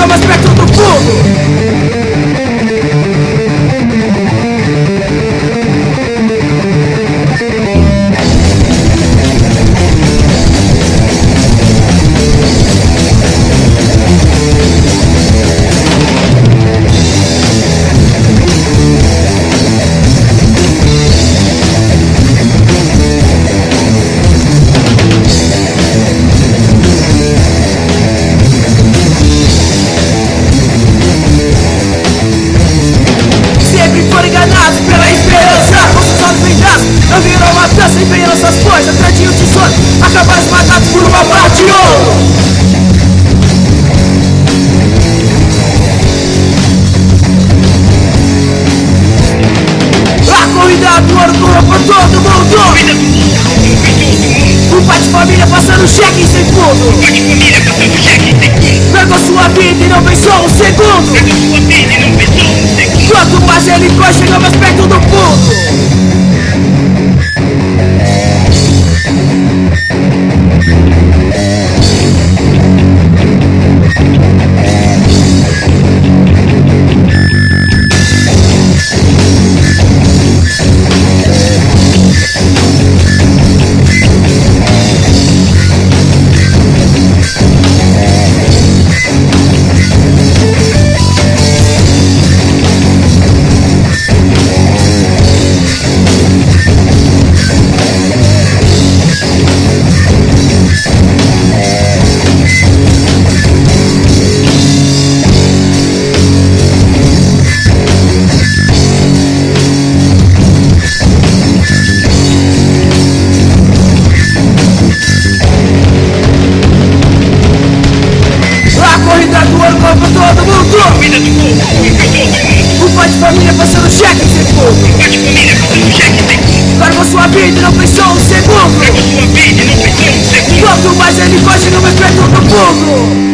chega mais perto do fundo. Não viram matança e veem nossas forças, tradiam o tesouro, acabaram esmagados por uma barra de ouro. A corrida do ouro correu por todo mundo. O pai de família passando cheque em segundo. Pegou sua vida e não pensou um segundo. Quanto mais ele corre, chega mais perto do fundo. Todo mundo! O pai de família passando cheque sem fogo. Largou sua vida e não pensou um segundo. Quanto mais ele corre, chega mais perto do fundo.